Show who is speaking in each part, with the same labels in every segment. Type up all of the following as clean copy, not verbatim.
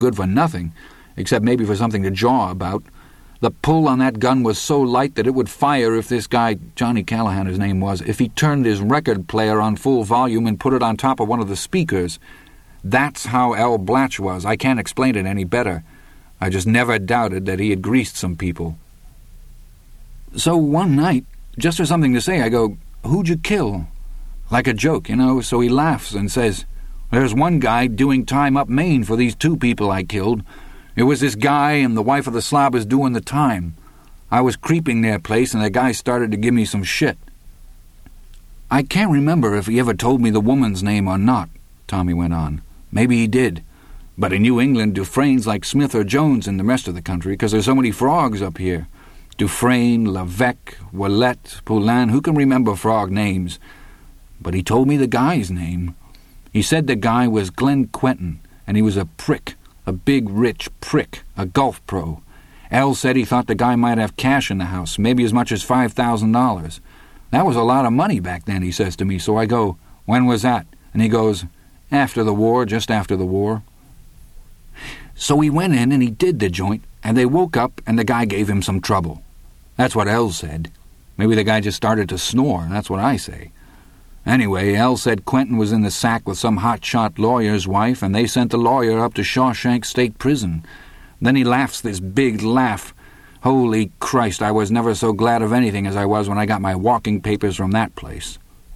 Speaker 1: good for nothing, except maybe for something to jaw about. The pull on that gun was so light that it would fire if this guy, Johnny Callahan his name was, if he turned his record player on full volume and put it on top of one of the speakers. That's how Al Blatch was. I can't explain it any better. I just never doubted that he had greased some people. So one night, just for something to say, I go, "Who'd you kill?" Like a joke, so he laughs and says, "There's one guy doing time up Maine for these 2 people I killed. It was this guy and the wife of the slob is doing the time. I was creeping their place and the guy started to give me some shit." "I can't remember if he ever told me the woman's name or not," Tommy went on. "Maybe he did. But in New England, Dufresne's like Smith or Jones in the rest of the country, because there's so many frogs up here. Dufresne, Levesque, Ouellette, Poulain, who can remember frog names? But he told me the guy's name. He said the guy was Glenn Quentin, and he was a prick, a big, rich prick, a golf pro. Al said he thought the guy might have cash in the house, maybe as much as $5,000. That was a lot of money back then, he says to me, so I go, "When was that?" And he goes, "After the war, just after the war." So he went in and he did the joint, and they woke up and the guy gave him some trouble. That's what El said. Maybe the guy just started to snore, that's what I say. Anyway, El said Quentin was in the sack with some hotshot lawyer's wife, and they sent the lawyer up to Shawshank State Prison. Then he laughs this big laugh. Holy Christ, I was never so glad of anything as I was when I got my walking papers from that place.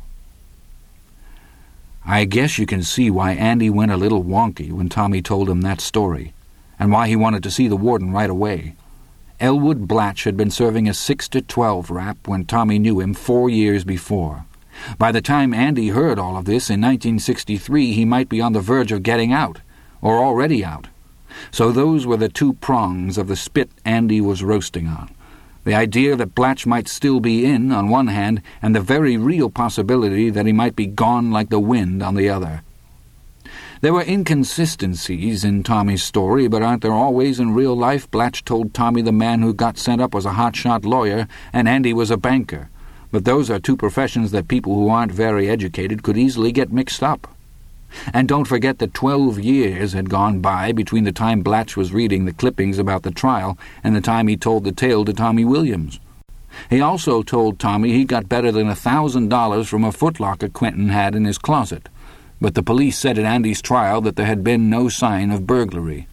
Speaker 1: I guess you can see why Andy went a little wonky when Tommy told him that story, and why he wanted to see the warden right away. Elwood Blatch had been serving a 6 to 12 rap when Tommy knew him 4 years before. By the time Andy heard all of this in 1963, he might be on the verge of getting out, or already out. So those were the 2 prongs of the spit Andy was roasting on. The idea that Blatch might still be in, on one hand, and the very real possibility that he might be gone like the wind on the other. There were inconsistencies in Tommy's story, but aren't there always in real life? Blatch told Tommy the man who got sent up was a hotshot lawyer, and Andy was a banker. But those are 2 professions that people who aren't very educated could easily get mixed up. And don't forget that 12 years had gone by between the time Blatch was reading the clippings about the trial and the time he told the tale to Tommy Williams. He also told Tommy he got better than $1,000 from a footlocker Quentin had in his closet, but the police said at Andy's trial that there had been no sign of burglary.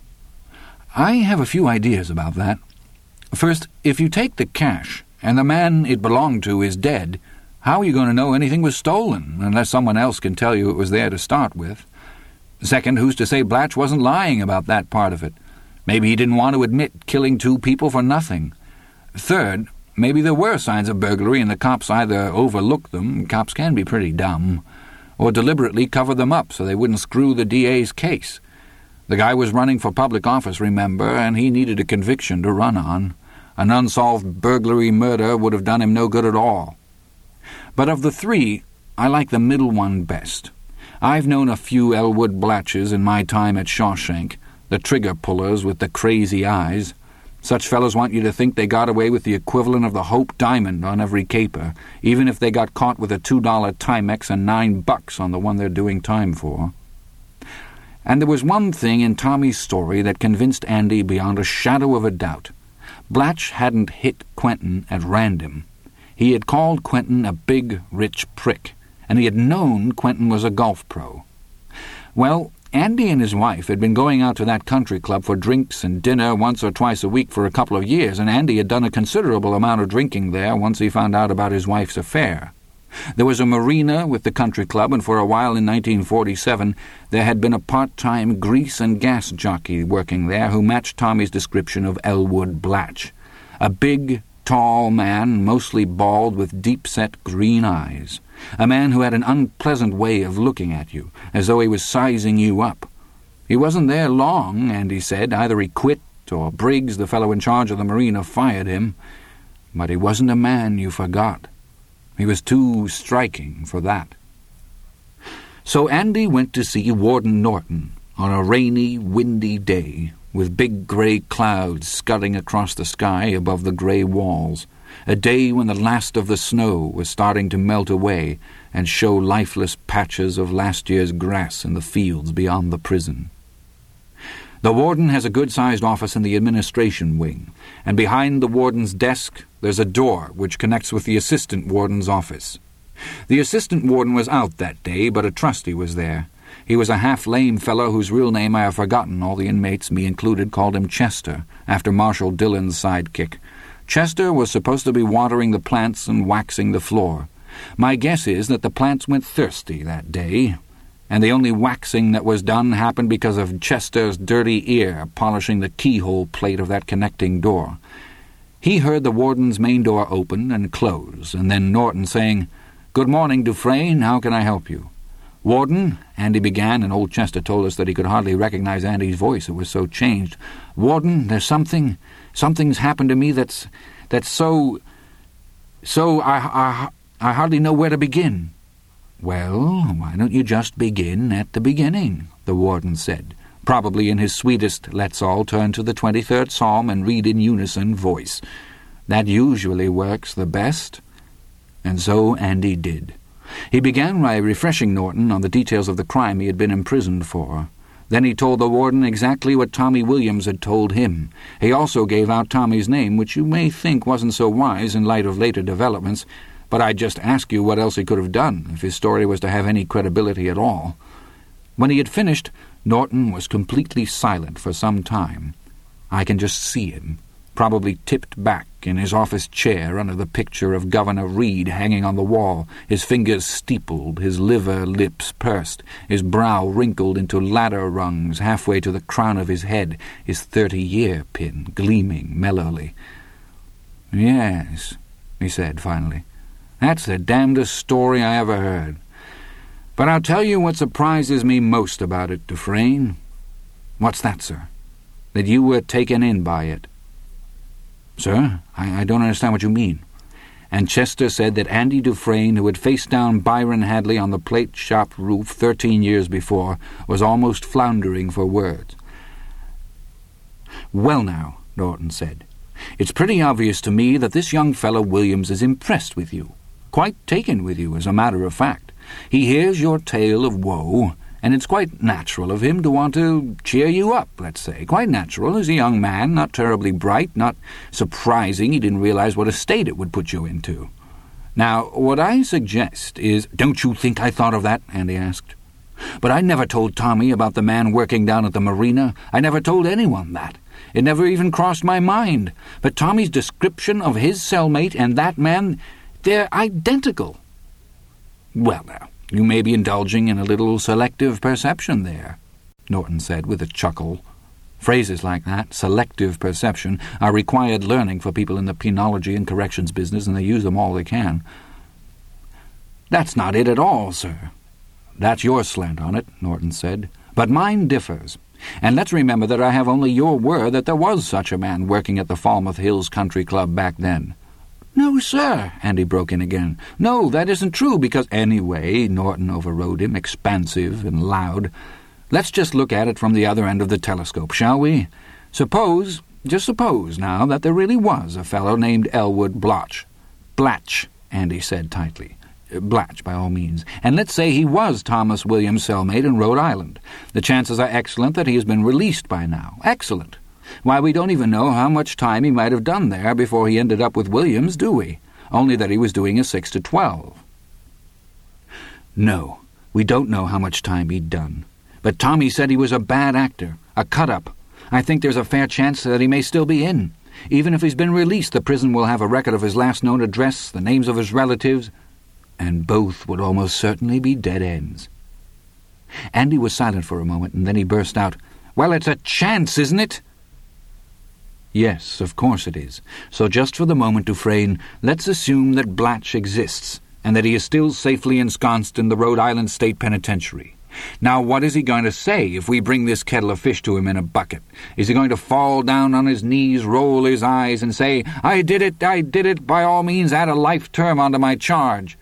Speaker 1: I have a few ideas about that. First, if you take the cash, and the man it belonged to is dead, how are you going to know anything was stolen, unless someone else can tell you it was there to start with? Second, who's to say Blatch wasn't lying about that part of it? Maybe he didn't want to admit killing 2 people for nothing. Third, maybe there were signs of burglary and the cops either overlooked them, cops can be pretty dumb, or deliberately covered them up so they wouldn't screw the DA's case. The guy was running for public office, remember, and he needed a conviction to run on. An unsolved burglary murder would have done him no good at all. But of the 3, I like the middle one best. I've known a few Elwood Blatches in my time at Shawshank, the trigger pullers with the crazy eyes. Such fellows want you to think they got away with the equivalent of the Hope Diamond on every caper, even if they got caught with a $2 Timex and $9 on the one they're doing time for. And there was one thing in Tommy's story that convinced Andy beyond a shadow of a doubt. Blatch hadn't hit Quentin at random. He had called Quentin a big, rich prick, and he had known Quentin was a golf pro. Well, Andy and his wife had been going out to that country club for drinks and dinner once or twice a week for a couple of years, and Andy had done a considerable amount of drinking there once he found out about his wife's affair. There was a marina with the country club, and for a while in 1947 there had been a part-time grease and gas jockey working there who matched Tommy's description of Elwood Blatch. A big, tall man, mostly bald with deep-set green eyes. A man who had an unpleasant way of looking at you, as though he was sizing you up. He wasn't there long, Andy said. Either he quit, or Briggs, the fellow in charge of the marina, fired him. But he wasn't a man you forgot. He was too striking for that. So Andy went to see Warden Norton on a rainy, windy day, with big grey clouds scudding across the sky above the grey walls, a day when the last of the snow was starting to melt away and show lifeless patches of last year's grass in the fields beyond the prison. The warden has a good-sized office in the administration wing, and behind the warden's desk there's a door which connects with the assistant warden's office. The assistant warden was out that day, but a trustee was there. He was a half-lame fellow whose real name I have forgotten. All the inmates, me included, called him Chester, after Marshal Dillon's sidekick. Chester was supposed to be watering the plants and waxing the floor. My guess is that the plants went thirsty that day, and the only waxing that was done happened because of Chester's dirty ear polishing the keyhole plate of that connecting door. He heard the warden's main door open and close, and then Norton saying, "Good morning, Dufresne. How can I help you?" "Warden," Andy began, and old Chester told us that he could hardly recognize Andy's voice, it was so changed. "Warden, there's something's happened to me that's so I hardly know where to begin." "Well, why don't you just begin at the beginning?" the warden said, probably in his sweetest "let's all turn to the 23rd Psalm and read in unison" voice. That usually works the best. And so Andy did. He began by refreshing Norton on the details of the crime he had been imprisoned for. Then he told the warden exactly what Tommy Williams had told him. He also gave out Tommy's name, which you may think wasn't so wise in light of later developments, but I'd just ask you what else he could have done if his story was to have any credibility at all. When he had finished, Norton was completely silent for some time. I can just see him, probably tipped back in his office chair under the picture of Governor Reed hanging on the wall, his fingers steepled, his liver lips pursed, his brow wrinkled into ladder rungs halfway to the crown of his head, his 30-year pin gleaming mellowly. "Yes," he said finally, "that's the damnedest story I ever heard. But I'll tell you what surprises me most about it, Dufresne." "What's that, sir?" "That you were taken in by it." "Sir, I don't understand what you mean." And Chester said that Andy Dufresne, who had faced down Byron Hadley on the plate shop roof 13 years before, was almost floundering for words. "Well now," Norton said, "it's pretty obvious to me that this young fellow Williams is impressed with you, quite taken with you, as a matter of fact. He hears your tale of woe, and it's quite natural of him to want to cheer you up, let's say. Quite natural. As a young man, not terribly bright, not surprising he didn't realize what a state it would put you into. Now, what I suggest is—" "Don't you think I thought of that?" Andy asked. "But I never told Tommy about the man working down at the marina. I never told anyone that. It never even crossed my mind. But Tommy's description of his cellmate and that man, they're identical." "Well, now, you may be indulging in a little selective perception there," Norton said with a chuckle. Phrases like that, selective perception, are required learning for people in the penology and corrections business, and they use them all they can. "That's not it at all, sir." "That's your slant on it," Norton said, "but mine differs. And let's remember that I have only your word that there was such a man working at the Falmouth Hills Country Club back then." "No, sir," Andy broke in again. "No, that isn't true, because—" "Anyway," Norton overrode him, expansive and loud, "let's just look at it from the other end of the telescope, shall we? Just suppose now, that there really was a fellow named Elwood Blatch." "Blatch," Andy said tightly. "Blatch, by all means. And let's say he was Thomas Williams' cellmate in Rhode Island. The chances are excellent that he has been released by now. Excellent. Why, we don't even know how much time he might have done there before he ended up with Williams, do we? Only that he was doing a 6 to 12. "No, we don't know how much time he'd done. But Tommy said he was a bad actor, a cut-up. I think there's a fair chance that he may still be in. Even if he's been released, the prison will have a record of his last known address, the names of his relatives, and both would almost certainly be dead ends." Andy was silent for a moment, and then he burst out, "Well, it's a chance, isn't it?" "Yes, of course it is. So just for the moment, Dufresne, let's assume that Blatch exists, and that he is still safely ensconced in the Rhode Island State Penitentiary. Now, what is he going to say if we bring this kettle of fish to him in a bucket? Is he going to fall down on his knees, roll his eyes, and say, 'I did it, by all means add a life term onto my charge'?"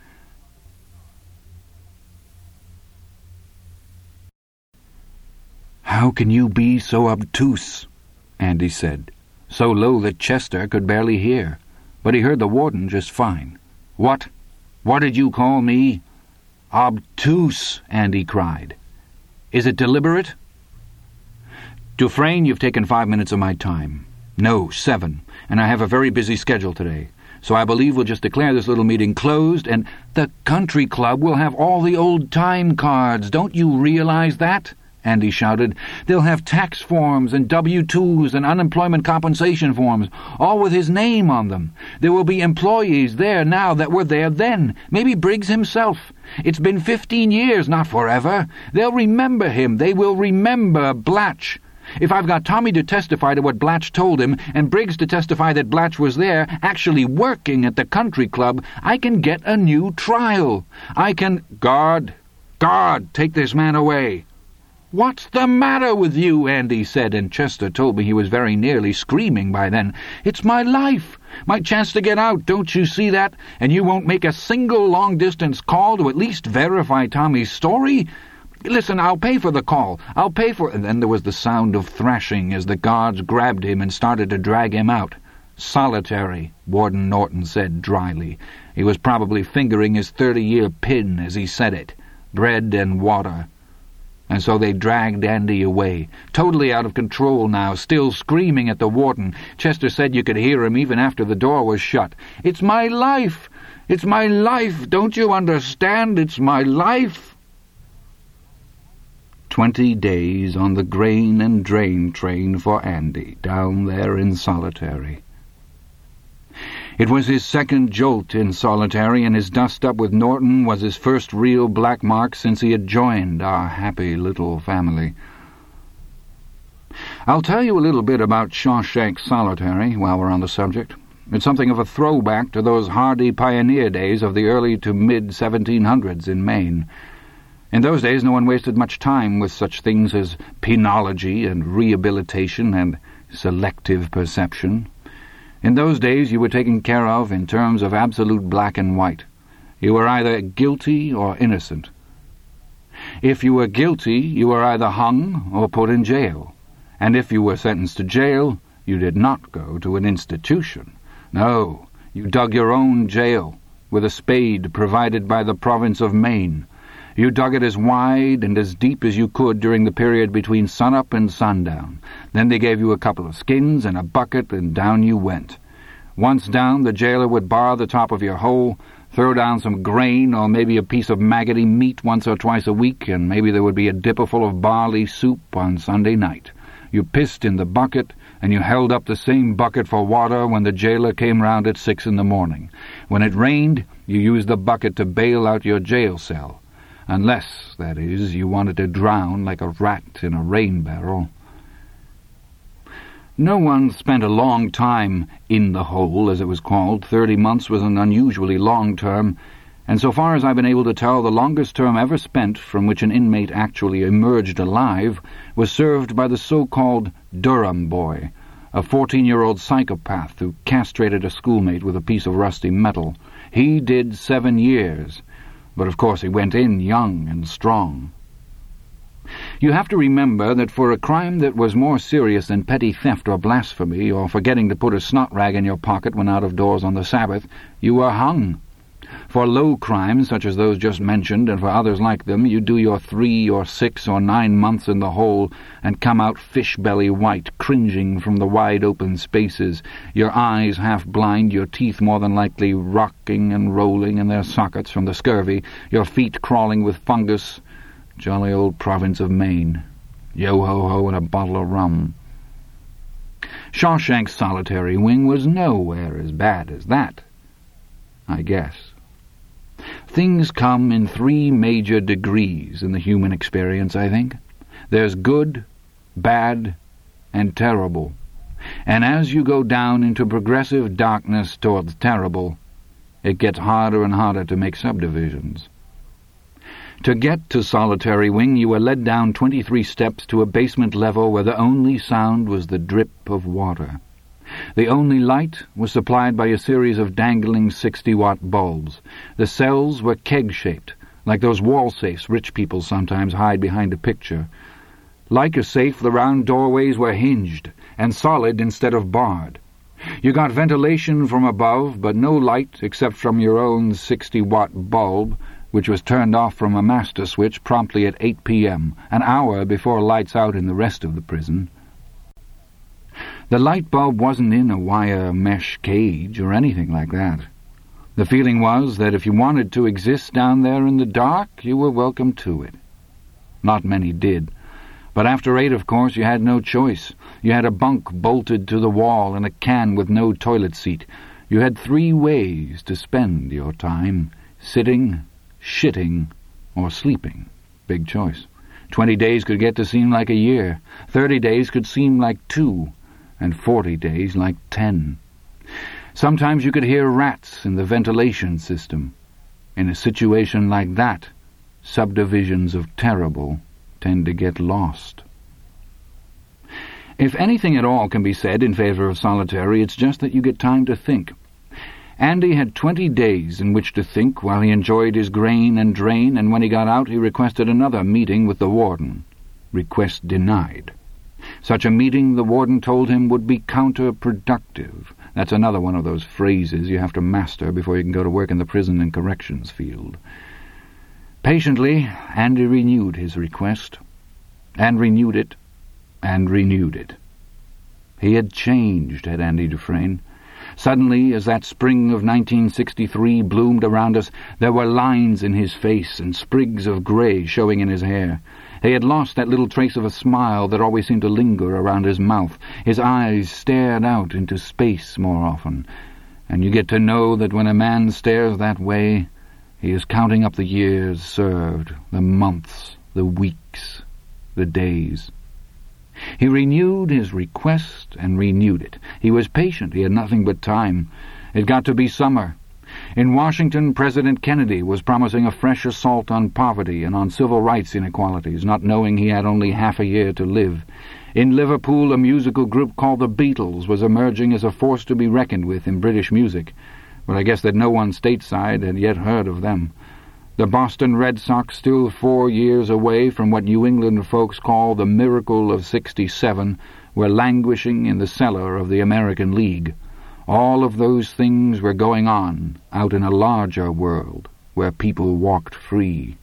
Speaker 1: "How can you be so obtuse?" Andy said, so low that Chester could barely hear, but he heard the warden just fine. "What? What did you call me?" "Obtuse," Andy cried. "Is it deliberate?" Dufresne, you've taken 5 minutes of my time. No, 7, and I have a very busy schedule today. So I believe we'll just declare this little meeting closed, and the country club will have all the old time cards. Don't you realize that? Andy shouted. They'll have tax forms and W-2s and unemployment compensation forms, all with his name on them. There will be employees there now that were there then, maybe Briggs himself. It's been 15 years, not forever. They'll remember him. They will remember Blatch. If I've got Tommy to testify to what Blatch told him, and Briggs to testify that Blatch was there, actually working at the country club, I can get a new trial. I can— Guard! Take this man away! "What's the matter with you?" Andy said, and Chester told me he was very nearly screaming by then. "It's my life, my chance to get out, don't you see that? And you won't make a single long-distance call to at least verify Tommy's story? Listen, I'll pay for the call. I'll pay for—" And then there was the sound of thrashing as the guards grabbed him and started to drag him out. "Solitary," Warden Norton said dryly. He was probably fingering his 30-year pin as he said it. Bread and water. And so they dragged Andy away, totally out of control now, still screaming at the warden. Chester said you could hear him even after the door was shut. "It's my life! It's my life! Don't you understand? It's my life!" 20 days on the grain and drain train for Andy, down there in Solitary. It was his second jolt in Solitary, and his dust-up with Norton was his first real black mark since he had joined our happy little family. I'll tell you a little bit about Shawshank Solitary while we're on the subject. It's something of a throwback to those hardy pioneer days of the early to mid-1700s in Maine. In those days no one wasted much time with such things as penology and rehabilitation and selective perception. In those days you were taken care of in terms of absolute black and white. You were either guilty or innocent. If you were guilty, you were either hung or put in jail. And if you were sentenced to jail, you did not go to an institution. No, you dug your own jail, with a spade provided by the province of Maine. You dug it as wide and as deep as you could during the period between sunup and sundown. Then they gave you a couple of skins and a bucket, and down you went. Once down, the jailer would bar the top of your hole, throw down some grain or maybe a piece of maggoty meat once or twice a week, and maybe there would be a dipperful of barley soup on Sunday night. You pissed in the bucket, and you held up the same bucket for water when the jailer came round at 6 in the morning. When it rained, you used the bucket to bail out your jail cell. Unless, that is, you wanted to drown like a rat in a rain barrel. No one spent a long time in the hole, as it was called. 30 months was an unusually long term, and so far as I've been able to tell, the longest term ever spent from which an inmate actually emerged alive was served by the so-called Durham boy, a 14-year-old psychopath who castrated a schoolmate with a piece of rusty metal. He did 7 years. But of course he went in young and strong. You have to remember that for a crime that was more serious than petty theft or blasphemy, or forgetting to put a snot rag in your pocket when out of doors on the Sabbath, you were hung. For low crimes, such as those just mentioned, and for others like them, you do your 3 or 6 or 9 months in the hole and come out fish-belly white, cringing from the wide-open spaces, your eyes half-blind, your teeth more than likely rocking and rolling in their sockets from the scurvy, your feet crawling with fungus. Jolly old province of Maine. Yo-ho-ho and a bottle of rum. Shawshank's Solitary wing was nowhere as bad as that, I guess. Things come in 3 major degrees in the human experience, I think. There's good, bad, and terrible. And as you go down into progressive darkness towards terrible, it gets harder and harder to make subdivisions. To get to Solitary Wing, you were led down 23 steps to a basement level where the only sound was the drip of water. The only light was supplied by a series of dangling 60-watt bulbs. The cells were keg-shaped, like those wall safes rich people sometimes hide behind a picture. Like a safe, the round doorways were hinged, and solid instead of barred. You got ventilation from above, but no light except from your own 60-watt bulb, which was turned off from a master switch promptly at 8 p.m., an hour before lights out in the rest of the prison. The light bulb wasn't in a wire mesh cage or anything like that. The feeling was that if you wanted to exist down there in the dark, you were welcome to it. Not many did. But after 8, of course, you had no choice. You had a bunk bolted to the wall and a can with no toilet seat. You had 3 ways to spend your time: sitting, shitting, or sleeping. Big choice. 20 days could get to seem like a year. 30 days could seem like 2. And 40 days like 10. Sometimes you could hear rats in the ventilation system. In a situation like that, subdivisions of terrible tend to get lost. If anything at all can be said in favor of solitary, it's just that you get time to think. Andy had 20 days in which to think while he enjoyed his grain and drain, and when he got out he requested another meeting with the warden. Request denied. Such a meeting, the warden told him, would be counterproductive. That's another one of those phrases you have to master before you can go to work in the prison and corrections field. Patiently, Andy renewed his request, and renewed it, and renewed it. He had changed, had Andy Dufresne. Suddenly, as that spring of 1963 bloomed around us, there were lines in his face and sprigs of grey showing in his hair. He had lost that little trace of a smile that always seemed to linger around his mouth. His eyes stared out into space more often. And you get to know that when a man stares that way, he is counting up the years served, the months, the weeks, the days. He renewed his request and renewed it. He was patient. He had nothing but time. It got to be summer. In Washington, President Kennedy was promising a fresh assault on poverty and on civil rights inequalities, not knowing he had only half a year to live. In Liverpool, a musical group called the Beatles was emerging as a force to be reckoned with in British music, but I guess that no one stateside had yet heard of them. The Boston Red Sox, still 4 years away from what New England folks call the miracle of '67, were languishing in the cellar of the American League. All of those things were going on out in a larger world, where people walked free.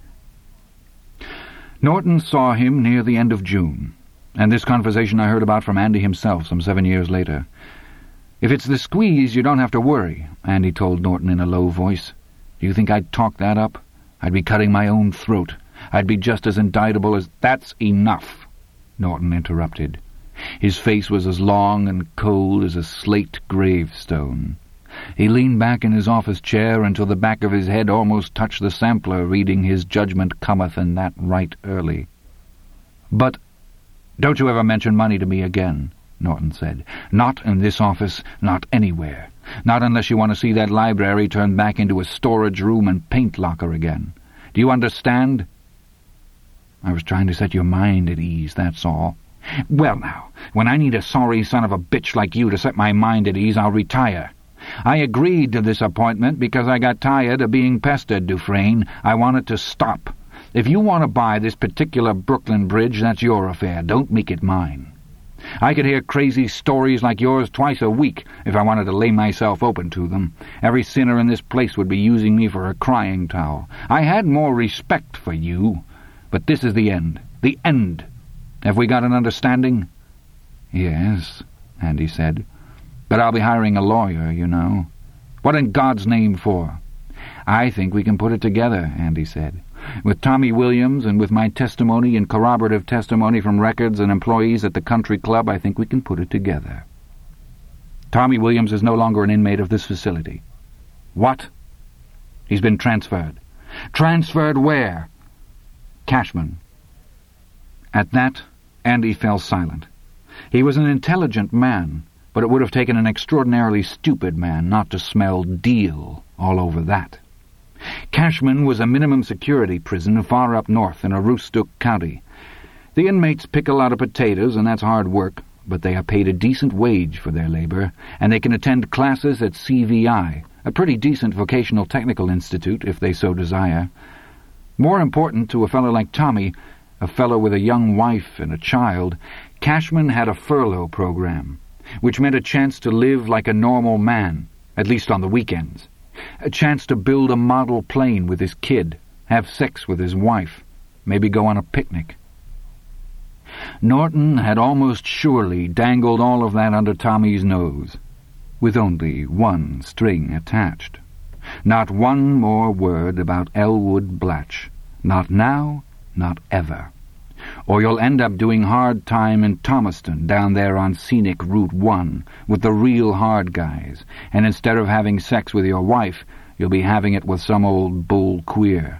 Speaker 1: Norton saw him near the end of June, and this conversation I heard about from Andy himself some 7 years later. "If it's the squeeze, you don't have to worry," Andy told Norton in a low voice. "Do you think I'd talk that up? I'd be cutting my own throat. I'd be just as indictable as—" "That's enough," Norton interrupted. His face was as long and cold as a slate gravestone. He leaned back in his office chair until the back of his head almost touched the sampler, reading "His judgment cometh, and that right early." "But don't you ever mention money to me again," Norton said. "Not in this office, not anywhere. Not unless you want to see that library turned back into a storage room and paint locker again. Do you understand?" "I was trying to set your mind at ease, that's all." "Well now, when I need a sorry son of a bitch like you to set my mind at ease, I'll retire. I agreed to this appointment because I got tired of being pestered, Dufresne. I want it to stop. If you want to buy this particular Brooklyn Bridge, that's your affair. Don't make it mine. I could hear crazy stories like yours twice a week if I wanted to lay myself open to them. Every sinner in this place would be using me for a crying towel. I had more respect for you, but this is the end. The end. Have we got an understanding?" "Yes," Andy said. "But I'll be hiring a lawyer, you know." "What in God's name for?" "I think we can put it together," Andy said. "With Tommy Williams and with my testimony and corroborative testimony from records and employees at the country club, I think we can put it together." "Tommy Williams is no longer an inmate of this facility." "What?" "He's been transferred." "Transferred where?" "Cashman." At that, Andy fell silent. He was an intelligent man, but it would have taken an extraordinarily stupid man not to smell deal all over that. Cashman was a minimum security prison far up north in Aroostook County. The inmates pick a lot of potatoes, and that's hard work, but they are paid a decent wage for their labor, and they can attend classes at CVI, a pretty decent vocational technical institute, if they so desire. More important to a fellow like Tommy, a fellow with a young wife and a child, Cashman had a furlough program, which meant a chance to live like a normal man, at least on the weekends. A chance to build a model plane with his kid, have sex with his wife, maybe go on a picnic. Norton had almost surely dangled all of that under Tommy's nose, with only one string attached. Not one more word about Elwood Blatch. Not now, not ever. Or you'll end up doing hard time in Thomaston, down there on scenic Route 1, with the real hard guys, and instead of having sex with your wife, you'll be having it with some old bull queer.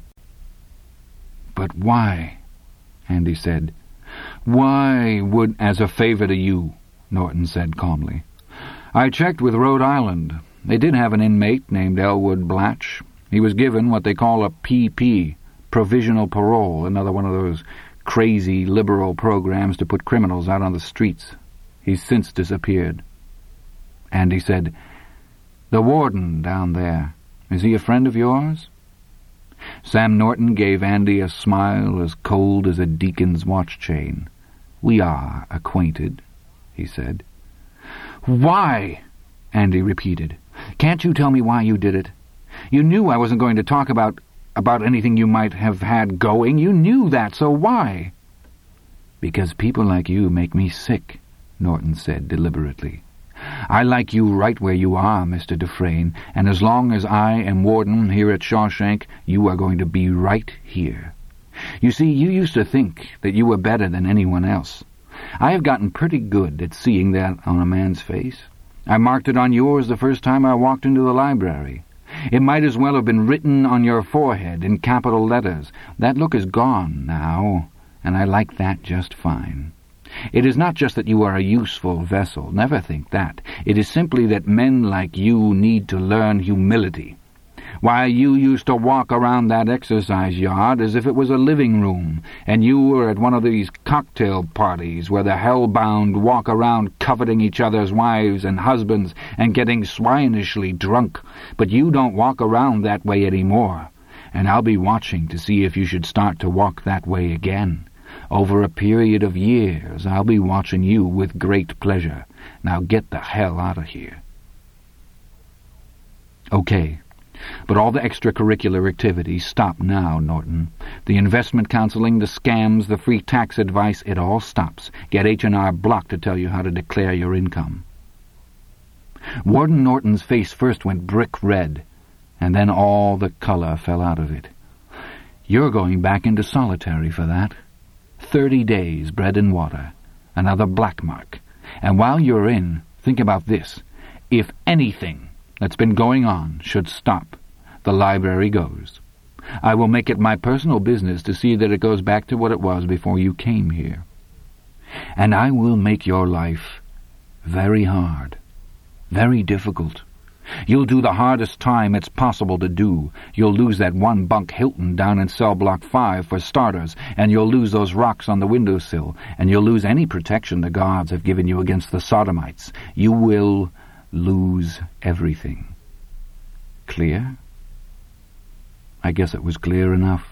Speaker 1: But why? Andy said. Why would, as a favor to you, Norton said calmly. I checked with Rhode Island. They did have an inmate named Elwood Blatch. He was given what they call a PP, provisional parole, another one of those crazy liberal programs to put criminals out on the streets. He's since disappeared. Andy said, The warden down there, is he a friend of yours? Sam Norton gave Andy a smile as cold as a deacon's watch chain. We are acquainted, he said. Why? Andy repeated. Can't you tell me why you did it? You knew I wasn't going to talk about anything you might have had going. You knew that, so why? Because people like you make me sick, Norton said deliberately. I like you right where you are, Mr. Dufresne, and as long as I am warden here at Shawshank, you are going to be right here. You see, you used to think that you were better than anyone else. I have gotten pretty good at seeing that on a man's face. I marked it on yours the first time I walked into the library. It might as well have been written on your forehead in capital letters. That look is gone now, and I like that just fine. It is not just that you are a useful vessel. Never think that. It is simply that men like you need to learn humility. Why, you used to walk around that exercise yard as if it was a living room, and you were at one of these cocktail parties where the hell-bound walk around coveting each other's wives and husbands and getting swinishly drunk. But you don't walk around that way anymore, and I'll be watching to see if you should start to walk that way again. Over a period of years, I'll be watching you with great pleasure. Now get the hell out of here. Okay. But all the extracurricular activities stop now, Norton. The investment counseling, the scams, the free tax advice, it all stops. Get H&R Block to tell you how to declare your income. Warden Norton's face first went brick red, and then all the color fell out of it. You're going back into solitary for that. 30 days, bread and water. Another black mark. And while you're in, think about this. If anything that's been going on should stop, the library goes. I will make it my personal business to see that it goes back to what it was before you came here. And I will make your life very hard, very difficult. You'll do the hardest time it's possible to do. You'll lose that one bunk Hilton down in cell block 5 for starters, and you'll lose those rocks on the windowsill, and you'll lose any protection the guards have given you against the sodomites. You will lose everything. Clear? I guess it was clear enough.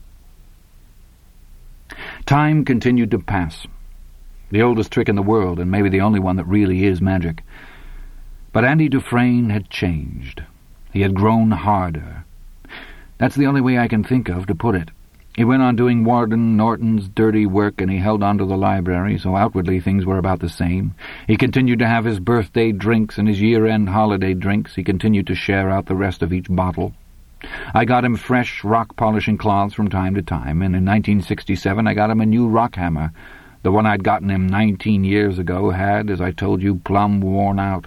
Speaker 1: Time continued to pass. The oldest trick in the world, and maybe the only one that really is magic. But Andy Dufresne had changed. He had grown harder. That's the only way I can think of to put it. He went on doing Warden Norton's dirty work, and he held on to the library, so outwardly things were about the same. He continued to have his birthday drinks and his year-end holiday drinks. He continued to share out the rest of each bottle. I got him fresh rock-polishing cloths from time to time, and in 1967 I got him a new rock hammer. The one I'd gotten him 19 years ago had, as I told you, plumb worn out.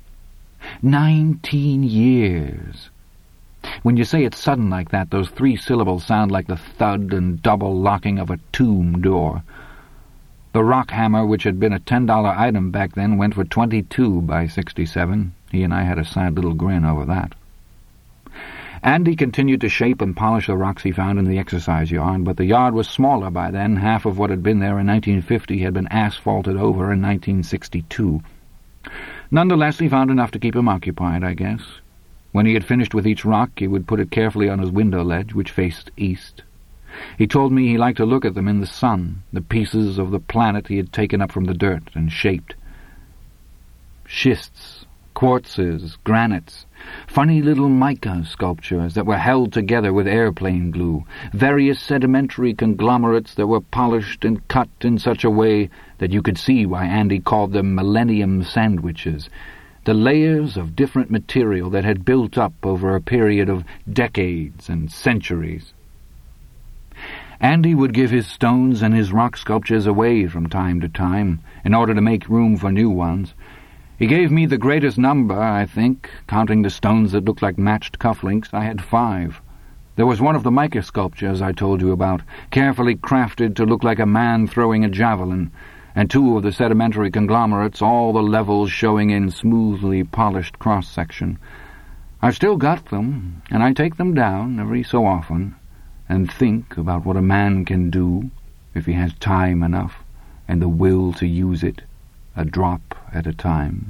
Speaker 1: 19 years. When you say it sudden like that, those 3 syllables sound like the thud and double locking of a tomb door. The rock hammer, which had been a $10 item back then, went for $22 by 67. He and I had a sad little grin over that. Andy continued to shape and polish the rocks he found in the exercise yard, but the yard was smaller by then. Half of what had been there in 1950 had been asphalted over in 1962. Nonetheless, he found enough to keep him occupied, I guess. When he had finished with each rock, he would put it carefully on his window ledge, which faced east. He told me he liked to look at them in the sun, the pieces of the planet he had taken up from the dirt and shaped. Schists, quartzes, granites, funny little mica sculptures that were held together with airplane glue, various sedimentary conglomerates that were polished and cut in such a way that you could see why Andy called them millennium sandwiches, the layers of different material that had built up over a period of decades and centuries. Andy would give his stones and his rock sculptures away from time to time in order to make room for new ones. He gave me the greatest number, I think, counting the stones that looked like matched cufflinks. I had 5. There was one of the mica sculptures I told you about, carefully crafted to look like a man throwing a javelin, and 2 of the sedimentary conglomerates, all the levels showing in smoothly polished cross-section. I've still got them, and I take them down every so often and think about what a man can do if he has time enough and the will to use it, a drop at a time.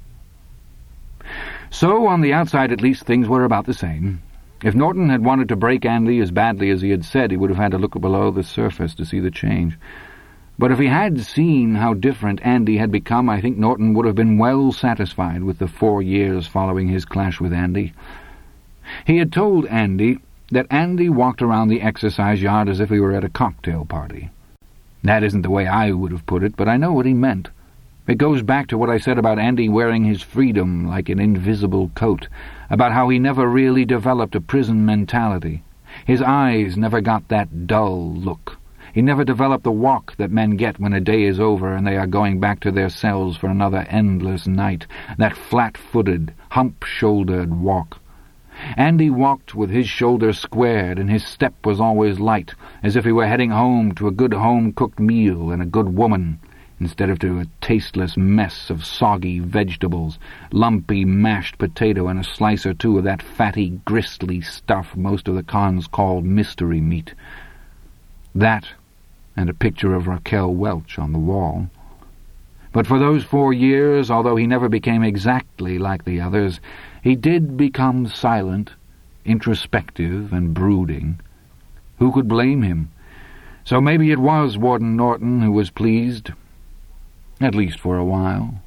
Speaker 1: So, on the outside at least, things were about the same. If Norton had wanted to break Andy as badly as he had said, he would have had to look below the surface to see the change. But if he had seen how different Andy had become, I think Norton would have been well satisfied with the 4 years following his clash with Andy. He had told Andy that Andy walked around the exercise yard as if he were at a cocktail party. That isn't the way I would have put it, but I know what he meant. It goes back to what I said about Andy wearing his freedom like an invisible coat, about how he never really developed a prison mentality. His eyes never got that dull look. He never developed the walk that men get when a day is over and they are going back to their cells for another endless night, that flat-footed, hump-shouldered walk. Andy walked with his shoulders squared, and his step was always light, as if he were heading home to a good home-cooked meal and a good woman, instead of to a tasteless mess of soggy vegetables, lumpy mashed potato, and a slice or 2 of that fatty, gristly stuff most of the cons called mystery meat. That, and a picture of Raquel Welch on the wall. But for those 4 years, although he never became exactly like the others, he did become silent, introspective, and brooding. Who could blame him? So maybe it was Warden Norton who was pleased, at least for a while.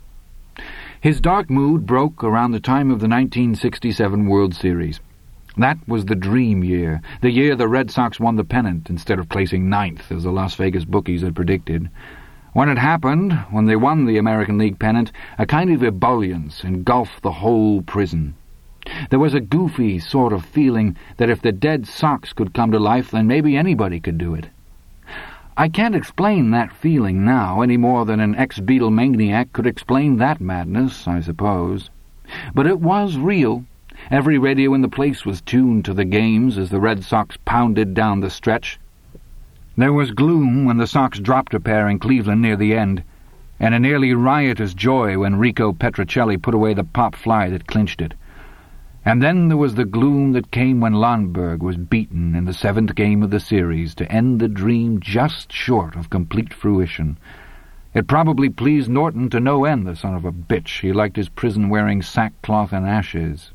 Speaker 1: His dark mood broke around the time of the 1967 World Series. That was the dream year, the year the Red Sox won the pennant instead of placing 9th, as the Las Vegas bookies had predicted. When it happened, when they won the American League pennant, a kind of ebullience engulfed the whole prison. There was a goofy sort of feeling that if the dead Sox could come to life, then maybe anybody could do it. I can't explain that feeling now any more than an ex-Beatle maniac could explain that madness, I suppose. But it was real. Every radio in the place was tuned to the games as the Red Sox pounded down the stretch. There was gloom when the Sox dropped a pair in Cleveland near the end, and a nearly riotous joy when Rico Petrocelli put away the pop fly that clinched it. And then there was the gloom that came when Lundberg was beaten in the 7th game of the series to end the dream just short of complete fruition. It probably pleased Norton to no end, the son of a bitch. He liked his prison wearing sackcloth and ashes.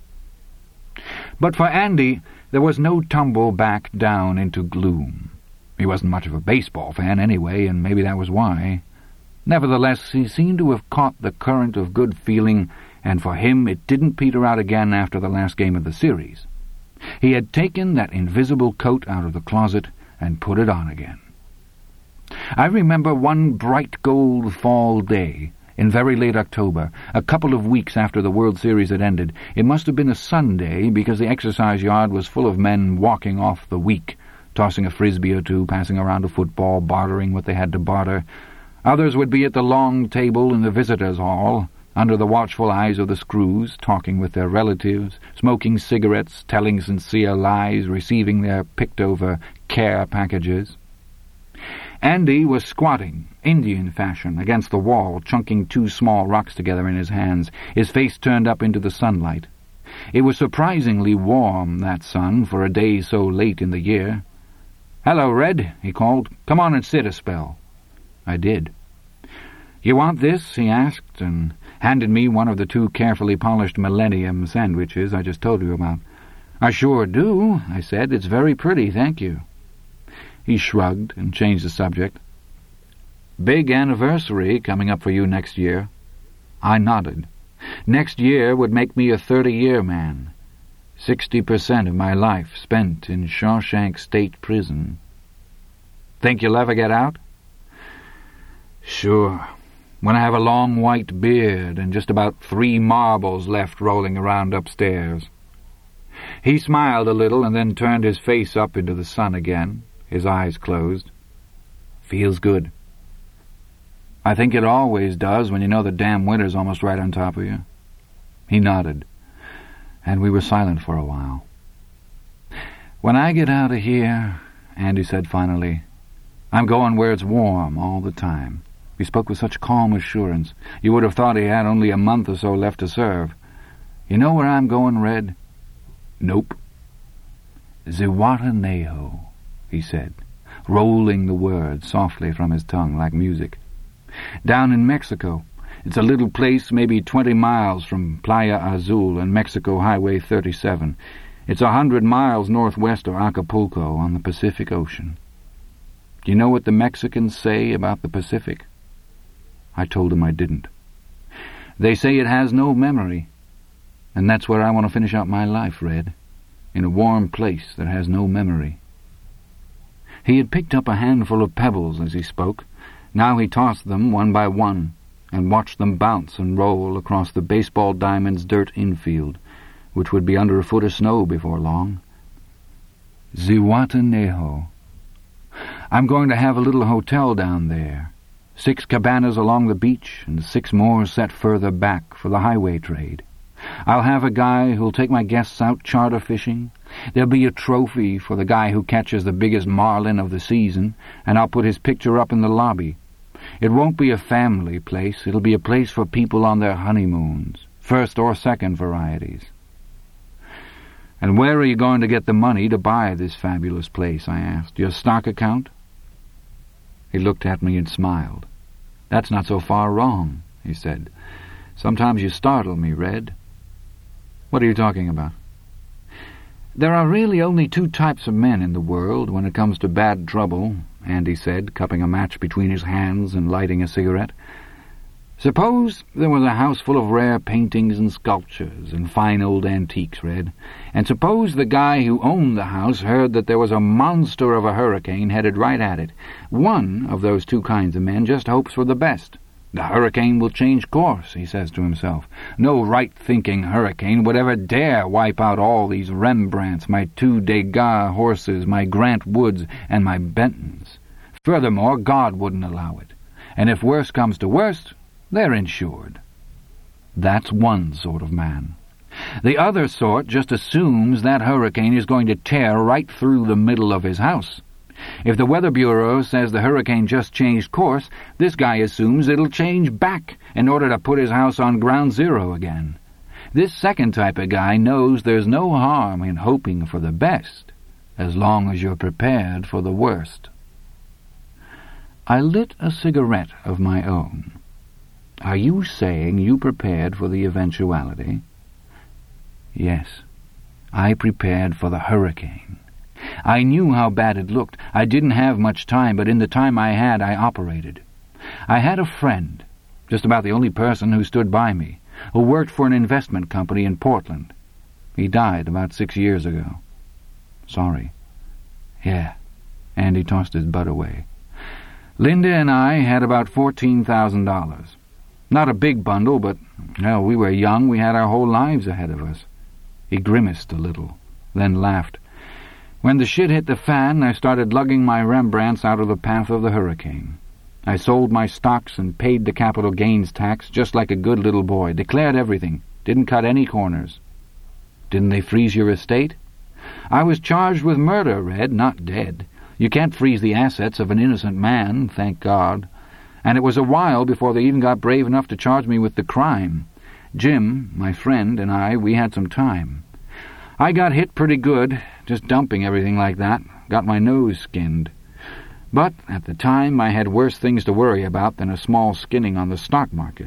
Speaker 1: But for Andy, there was no tumble back down into gloom. He wasn't much of a baseball fan anyway, and maybe that was why. Nevertheless, he seemed to have caught the current of good feeling, and for him it didn't peter out again after the last game of the series. He had taken that invisible coat out of the closet and put it on again. I remember one bright gold fall day in very late October, a couple of weeks after the World Series had ended. It must have been a Sunday, because the exercise yard was full of men walking off the week, tossing a frisbee or 2, passing around a football, bartering what they had to barter. Others would be at the long table in the visitors' hall, under the watchful eyes of the screws, talking with their relatives, smoking cigarettes, telling sincere lies, receiving their picked-over care packages. Andy was squatting, Indian fashion, against the wall, chunking 2 small rocks together in his hands, his face turned up into the sunlight. It was surprisingly warm, that sun, for a day so late in the year. "Hello, Red," he called. "Come on and sit a spell." I did. "You want this?" he asked, and handed me one of the 2 carefully polished millennium sandwiches I just told you about. "I sure do," I said. "It's very pretty, thank you." He shrugged and changed the subject. "Big anniversary coming up for you next year." I nodded. Next year would make me a 30-year man. 60% of my life spent in Shawshank State Prison. Think you'll ever get out? Sure. When I have a long white beard and just about 3 marbles left rolling around upstairs. He smiled a little and then turned his face up into the sun again, his eyes closed. Feels good. I think it always does when you know the damn winter's almost right on top of you. He nodded, and we were silent for a while. When I get out of here, Andy said finally, I'm going where it's warm all the time. He spoke with such calm assurance. You would have thought he had only a month or so left to serve. You know where I'm going, Red? Nope. Zihuatanejo, he said, rolling the words softly from his tongue like music. Down in Mexico. It's a little place maybe 20 miles from Playa Azul and Mexico Highway 37. It's 100 miles northwest of Acapulco on the Pacific Ocean. Do you know what the Mexicans say about the Pacific? I told him I didn't. They say it has no memory. And that's where I want to finish out my life, Red, in a warm place that has no memory. He had picked up a handful of pebbles as he spoke. Now he tossed them one by one and watched them bounce and roll across the baseball diamond's dirt infield, which would be under a foot of snow before long. Zihuatanejo. I'm going to have a little hotel down there. 6 cabanas along the beach and 6 more set further back for the highway trade. I'll have a guy who'll take my guests out charter fishing. There'll be a trophy for the guy who catches the biggest marlin of the season, and I'll put his picture up in the lobby. It won't be a family place. It'll be a place for people on their honeymoons, first or second varieties. And where are you going to get the money to buy this fabulous place, I asked. Your stock account? He looked at me and smiled. That's not so far wrong, he said. Sometimes you startle me, Red. What are you talking about? There are really only 2 types of men in the world when it comes to bad trouble, Andy said, cupping a match between his hands and lighting a cigarette. Suppose there was a house full of rare paintings and sculptures and fine old antiques, Red, and suppose the guy who owned the house heard that there was a monster of a hurricane headed right at it. One of those 2 kinds of men just hopes for the best. The hurricane will change course, he says to himself. No right-thinking hurricane would ever dare wipe out all these Rembrandts, my 2 Degas horses, my Grant Woods, and my Bentons. Furthermore, God wouldn't allow it. And if worse comes to worst, they're insured. That's one sort of man. The other sort just assumes that hurricane is going to tear right through the middle of his house. If the Weather Bureau says the hurricane just changed course, this guy assumes it'll change back in order to put his house on ground zero again. This second type of guy knows there's no harm in hoping for the best, as long as you're prepared for the worst. I lit a cigarette of my own. Are you saying you prepared for the eventuality? Yes, I prepared for the hurricane. I knew how bad it looked. I didn't have much time, but in the time I had, I operated. I had a friend, just about the only person who stood by me, who worked for an investment company in Portland. He died about 6 years ago. Sorry. Yeah. Andy tossed his butt away. Linda and I had about $14,000. Not a big bundle, but, well, we were young. We had our whole lives ahead of us. He grimaced a little, then laughed. When the shit hit the fan, I started lugging my Rembrandts out of the path of the hurricane. I sold my stocks and paid the capital gains tax just like a good little boy, declared everything, didn't cut any corners. Didn't they freeze your estate? I was charged with murder, Red, not dead. You can't freeze the assets of an innocent man, thank God. And it was a while before they even got brave enough to charge me with the crime. Jim, my friend, and I, we had some time. I got hit pretty good, just dumping everything like that, got my nose skinned. But at the time I had worse things to worry about than a small skinning on the stock market.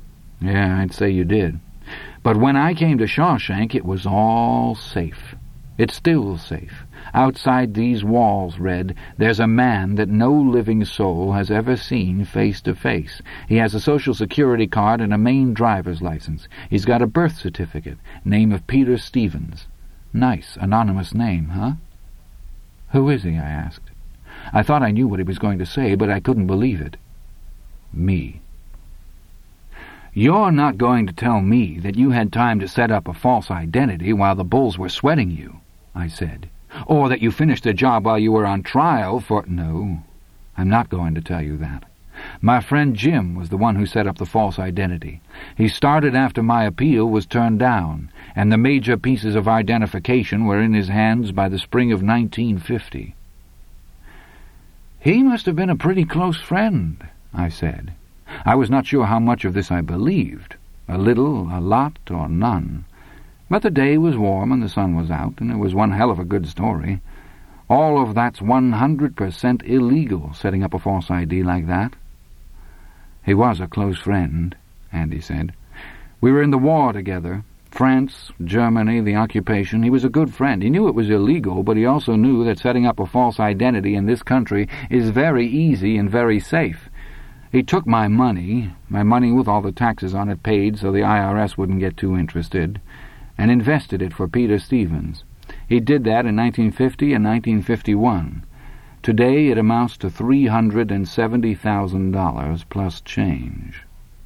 Speaker 1: Yeah, I'd say you did. But when I came to Shawshank, it was all safe. It's still safe. Outside these walls, Red, there's a man that no living soul has ever seen face to face. He has a Social Security card and a Maine driver's license. He's got a birth certificate, name of Peter Stevens. Nice, anonymous name, huh? Who is he? I asked. I thought I knew what he was going to say, but I couldn't believe it. Me. You're not going to tell me that you had time to set up a false identity while the bulls were sweating you, I said. Or that you finished the job while you were on trial for— No, I'm not going to tell you that. My friend Jim was the one who set up the false identity. He started after my appeal was turned down, and the major pieces of identification were in his hands by the spring of 1950. He must have been a pretty close friend, I said. I was not sure how much of this I believed. A little, a lot, or none. But the day was warm and the sun was out, and it was one hell of a good story. All of that's 100% illegal, setting up a false ID like that. He was a close friend, Andy said. We were in the war together. France, Germany, the occupation. He was a good friend. He knew it was illegal, but he also knew that setting up a false identity in this country is very easy and very safe. He took my money with all the taxes on it paid so the IRS wouldn't get too interested, and invested it for Peter Stevens. He did that in 1950 and 1951. Today it amounts to $370,000 plus change.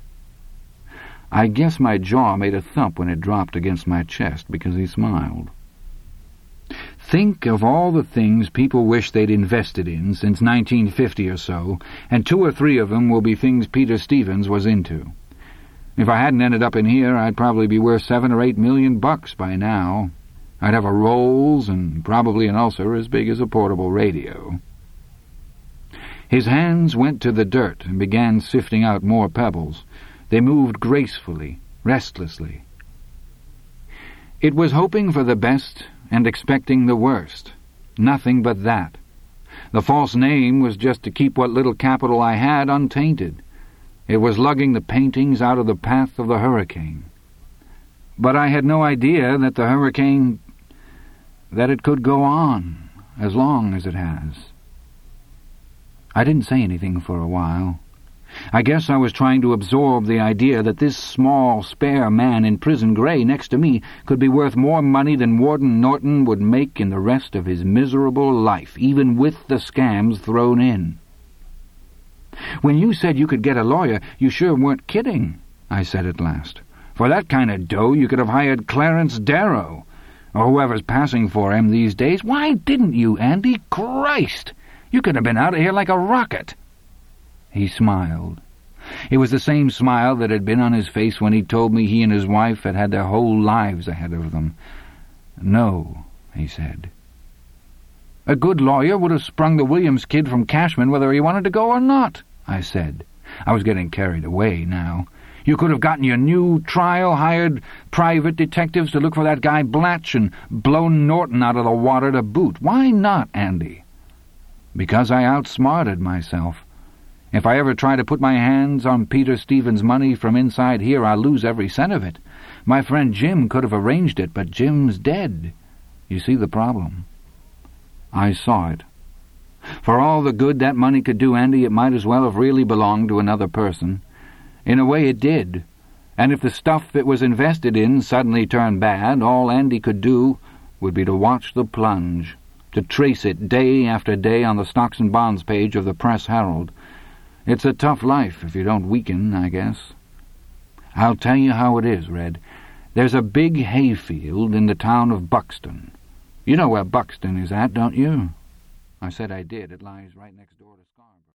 Speaker 1: I guess my jaw made a thump when it dropped against my chest because he smiled. Think of all the things people wish they'd invested in since 1950 or so, and 2 or 3 of them will be things Peter Stevens was into. If I hadn't ended up in here, I'd probably be worth $7 or $8 million by now. I'd have a Rolls and probably an ulcer as big as a portable radio. His hands went to the dirt and began sifting out more pebbles. They moved gracefully, restlessly. It was hoping for the best and expecting the worst. Nothing but that. The false name was just to keep what little capital I had untainted. It was lugging the paintings out of the path of the hurricane. But I had no idea that the hurricane— that it could go on as long as it has. I didn't say anything for a while. I guess I was trying to absorb the idea that this small, spare man in prison gray next to me could be worth more money than Warden Norton would make in the rest of his miserable life, even with the scams thrown in. When you said you could get a lawyer, you sure weren't kidding, I said at last. For that kind of dough, you could have hired Clarence Darrow, or whoever's passing for him these days. Why didn't you, Andy? Christ! You could have been out of here like a rocket. He smiled. It was the same smile that had been on his face when he told me he and his wife had had their whole lives ahead of them. No, he said. A good lawyer would have sprung the Williams kid from Cashman whether he wanted to go or not, I said. I was getting carried away now. You could have gotten your new trial, hired private detectives to look for that guy Blatch, and blown Norton out of the water to boot. Why not, Andy? Because I outsmarted myself. If I ever try to put my hands on Peter Stevens' money from inside here, I'll lose every cent of it. My friend Jim could have arranged it, but Jim's dead. You see the problem. I saw it. For all the good that money could do, Andy, it might as well have really belonged to another person. In a way it did. And if the stuff it was invested in suddenly turned bad, all Andy could do would be to watch the plunge, to trace it day after day on the stocks and bonds page of the Press-Herald. It's a tough life if you don't weaken, I guess. I'll tell you how it is, Red. There's a big hayfield in the town of Buxton. You know where Buxton is at, don't you? I said I did. It lies right next door to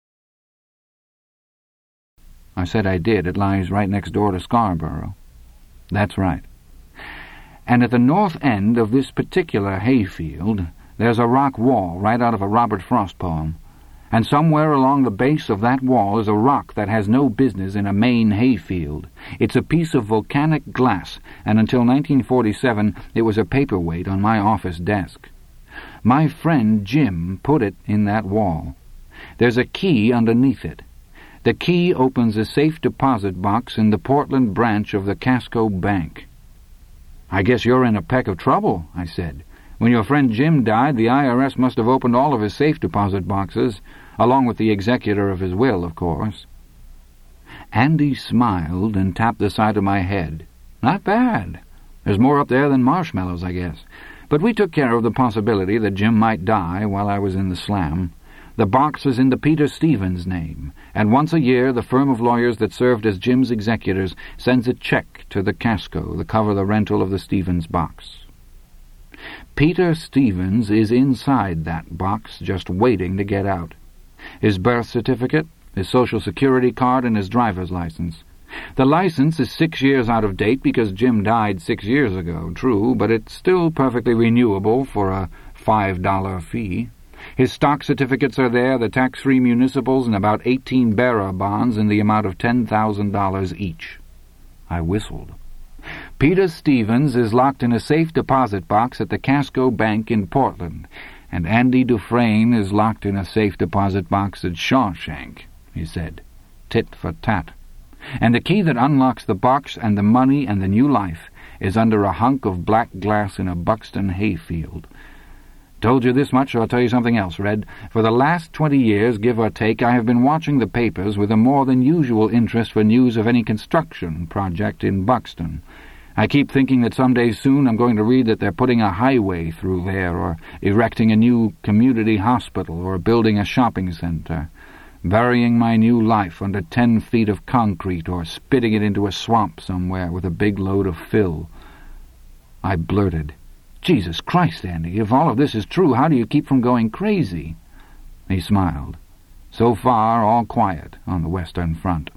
Speaker 1: Scarborough. That's right. And at the north end of this particular hayfield, there's a rock wall right out of a Robert Frost poem. And somewhere along the base of that wall is a rock that has no business in a Maine hayfield. It's a piece of volcanic glass, and until 1947 it was a paperweight on my office desk. My friend Jim put it in that wall. There's a key underneath it. The key opens a safe deposit box in the Portland branch of the Casco Bank. I guess you're in a peck of trouble, I said. When your friend Jim died, the IRS must have opened all of his safe deposit boxes, along with the executor of his will, of course. Andy smiled and tapped the side of my head. Not bad. There's more up there than marshmallows, I guess. But we took care of the possibility that Jim might die while I was in the slam. The box is in the Peter Stevens name, and once a year the firm of lawyers that served as Jim's executors sends a check to the Casco to cover the rental of the Stevens box. Peter Stevens is inside that box, just waiting to get out. His birth certificate, his Social Security card, and his driver's license. The license is 6 years out of date because Jim died 6 years ago, true, but it's still perfectly renewable for a $5 fee. His stock certificates are there, the tax-free municipals, and about 18 bearer bonds in the amount of $10,000 each. I whistled. Peter Stevens is locked in a safe deposit box at the Casco Bank in Portland, and Andy Dufresne is locked in a safe deposit box at Shawshank, he said, tit for tat. And the key that unlocks the box and the money and the new life is under a hunk of black glass in a Buxton hayfield. Told you this much, so I'll tell you something else, Red. For the last 20 years, give or take, I have been watching the papers with a more than usual interest for news of any construction project in Buxton. I keep thinking that someday soon I'm going to read that they're putting a highway through there, or erecting a new community hospital, or building a shopping center, burying my new life under 10 feet of concrete, or spitting it into a swamp somewhere with a big load of fill. I blurted, "Jesus Christ, Andy, if all of this is true, how do you keep from going crazy?" He smiled. So far, all quiet on the Western Front.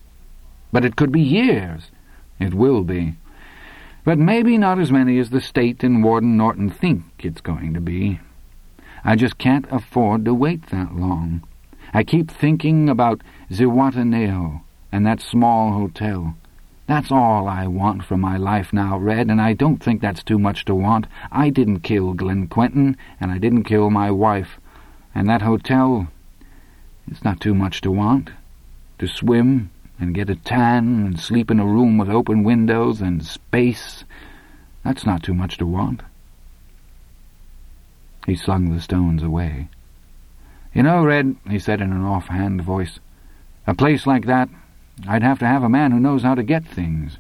Speaker 1: But it could be years. It will be. But maybe not as many as the state and Warden Norton think it's going to be. I just can't afford to wait that long. I keep thinking about Zihuatanejo and that small hotel. That's all I want from my life now, Red, and I don't think that's too much to want. I didn't kill Glenn Quentin, and I didn't kill my wife. And that hotel, it's not too much to want. To swim and get a tan and sleep in a room with open windows and space, that's not too much to want. He slung the stones away. "You know, Red," he said in an offhand voice, "a place like that, I'd have to have a man who knows how to get things."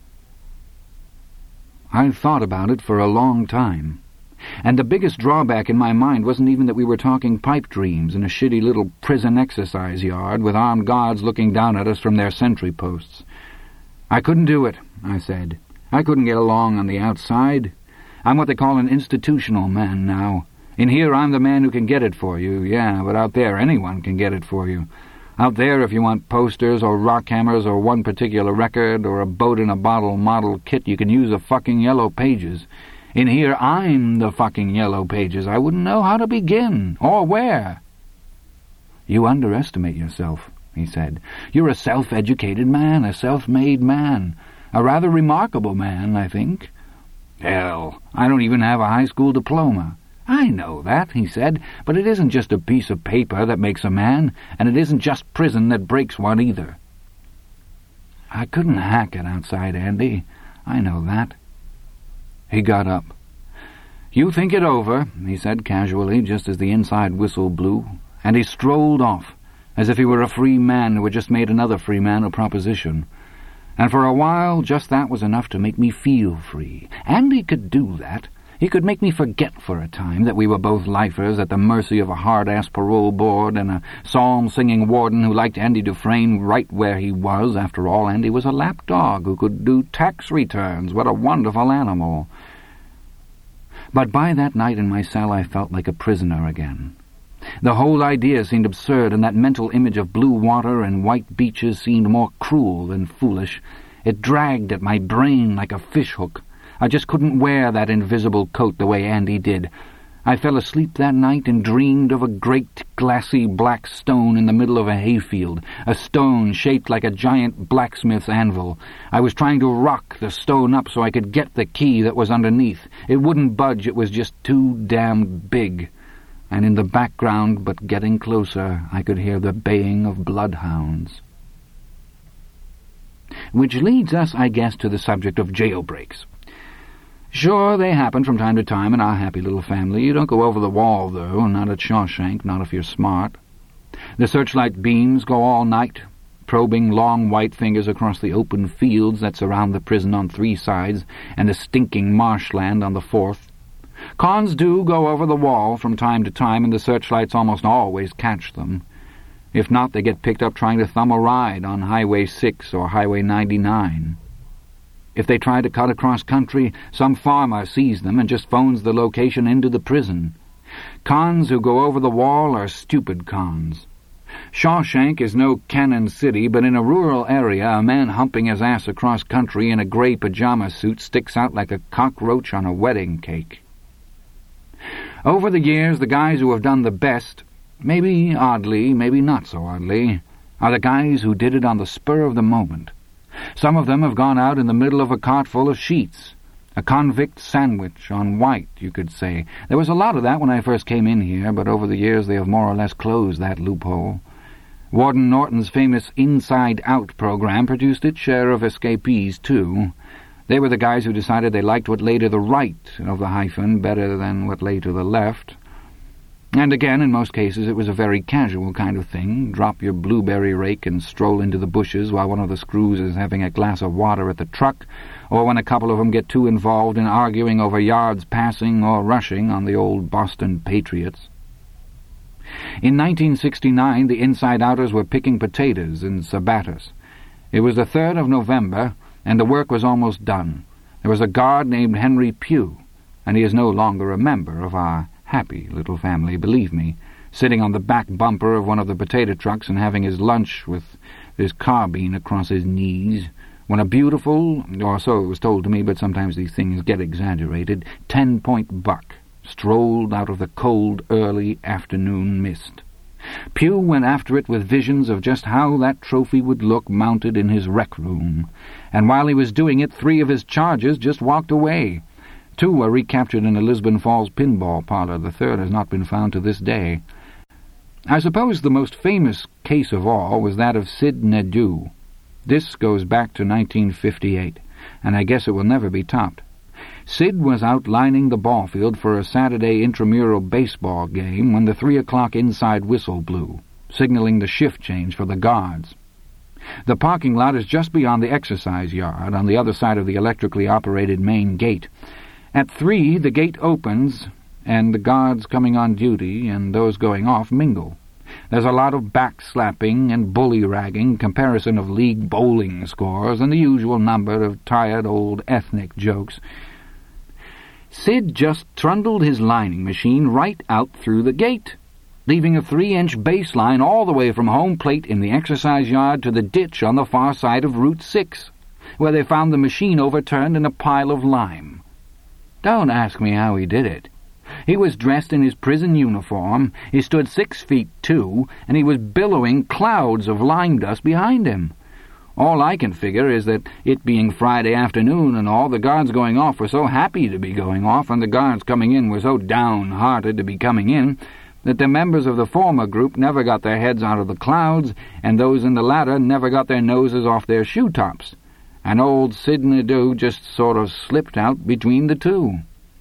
Speaker 1: I've thought about it for a long time, and the biggest drawback in my mind wasn't even that we were talking pipe dreams in a shitty little prison exercise yard with armed guards looking down at us from their sentry posts. "I couldn't do it," I said. "I couldn't get along on the outside. I'm what they call an institutional man now. In here I'm the man who can get it for you, yeah, but out there anyone can get it for you. Out there, if you want posters or rock hammers or one particular record or a boat-in-a-bottle model kit, you can use the fucking Yellow Pages. In here, I'm the fucking Yellow Pages. I wouldn't know how to begin, or where." "You underestimate yourself," he said. "You're a self-educated man, a self-made man. A rather remarkable man, I think." "Hell, I don't even have a high school diploma." "I know that," he said, "but it isn't just a piece of paper that makes a man, and it isn't just prison that breaks one either." "I couldn't hack it outside, Andy. I know that." He got up. "You think it over," he said casually, just as the inside whistle blew, and he strolled off, as if he were a free man who had just made another free man a proposition. And for a while, just that was enough to make me feel free. And he could do that. He could make me forget for a time that we were both lifers at the mercy of a hard-ass parole board and a psalm-singing warden who liked Andy Dufresne right where he was. After all, Andy was a lapdog who could do tax returns. What a wonderful animal. But by that night in my cell I felt like a prisoner again. The whole idea seemed absurd, and that mental image of blue water and white beaches seemed more cruel than foolish. It dragged at my brain like a fishhook. I just couldn't wear that invisible coat the way Andy did. I fell asleep that night and dreamed of a great, glassy black stone in the middle of a hayfield, a stone shaped like a giant blacksmith's anvil. I was trying to rock the stone up so I could get the key that was underneath. It wouldn't budge, it was just too damn big. And in the background, but getting closer, I could hear the baying of bloodhounds. Which leads us, I guess, to the subject of jailbreaks. Sure, they happen from time to time in our happy little family. You don't go over the wall, though, not at Shawshank, not if you're smart. The searchlight beams go all night, probing long white fingers across the open fields that surround the prison on 3 sides and the stinking marshland on the 4th. Cons do go over the wall from time to time, and the searchlights almost always catch them. If not, they get picked up trying to thumb a ride on Highway 6 or Highway 99. If they try to cut across country, some farmer sees them and just phones the location into the prison. Cons who go over the wall are stupid cons. Shawshank is no cannon city, but in a rural area a man humping his ass across country in a grey pajama suit sticks out like a cockroach on a wedding cake. Over the years, the guys who have done the best, maybe oddly, maybe not so oddly, are the guys who did it on the spur of the moment. Some of them have gone out in the middle of a cart full of sheets. A convict sandwich on white, you could say. There was a lot of that when I first came in here, but over the years they have more or less closed that loophole. Warden Norton's famous Inside Out program produced its share of escapees, too. They were the guys who decided they liked what lay to the right of the hyphen better than what lay to the left. And again, in most cases, it was a very casual kind of thing. Drop your blueberry rake and stroll into the bushes while one of the screws is having a glass of water at the truck, or when a couple of them get too involved in arguing over yards passing or rushing on the old Boston Patriots. In 1969, the inside-outers were picking potatoes in Sabattus. It was the 3rd of November, and the work was almost done. There was a guard named Henry Pugh, and he is no longer a member of our happy little family, believe me, sitting on the back bumper of one of the potato trucks and having his lunch with his carbine across his knees, when a beautiful, or so it was told to me, but sometimes these things get exaggerated, 10-point buck strolled out of the cold, early afternoon mist. Pugh went after it with visions of just how that trophy would look mounted in his rec room, and while he was doing it, 3 of his charges just walked away. 2 were recaptured in a Lisbon Falls pinball parlor. The 3rd has not been found to this day. I suppose the most famous case of all was that of Sid Nadeau. This goes back to 1958, and I guess it will never be topped. Sid was out lining the ball field for a Saturday intramural baseball game when the 3 o'clock inside whistle blew, signaling the shift change for the guards. The parking lot is just beyond the exercise yard, on the other side of the electrically operated main gate. At 3, the gate opens, and the guards coming on duty and those going off mingle. There's a lot of backslapping and bully-ragging, comparison of league bowling scores, and the usual number of tired old ethnic jokes. Sid just trundled his lining machine right out through the gate, leaving a 3-inch baseline all the way from home plate in the exercise yard to the ditch on the far side of Route 6, where they found the machine overturned in a pile of lime. Don't ask me how he did it. He was dressed in his prison uniform, he stood 6 feet 2, and he was billowing clouds of lime dust behind him. All I can figure is that, it being Friday afternoon and all, the guards going off were so happy to be going off, and the guards coming in were so downhearted to be coming in, that the members of the former group never got their heads out of the clouds, and those in the latter never got their noses off their shoe-tops. And old Sid Nadeau just sort of slipped out between the two.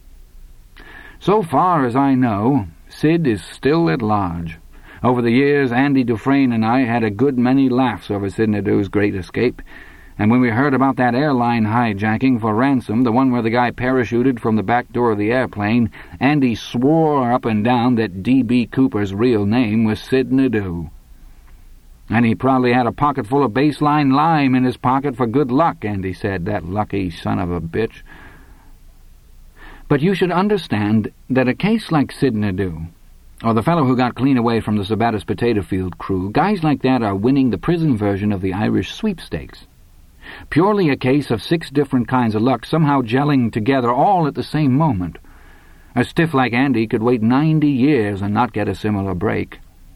Speaker 1: So far as I know, Sid is still at large. Over the years, Andy Dufresne and I had a good many laughs over Sid Nadeau's great escape, and when we heard about that airline hijacking for ransom, the one where the guy parachuted from the back door of the airplane, Andy swore up and down that D.B. Cooper's real name was Sid Nadeau. And he probably had a pocket full of baseline lime in his pocket for good luck, Andy said, that lucky son of a bitch. But you should understand that a case like Sid Nadeau, or the fellow who got clean away from the Sabattus potato field crew, guys like that are winning the prison version of the Irish sweepstakes. Purely a case of 6 different kinds of luck somehow gelling together all at the same moment. A stiff like Andy could wait 90 years and not get a similar break.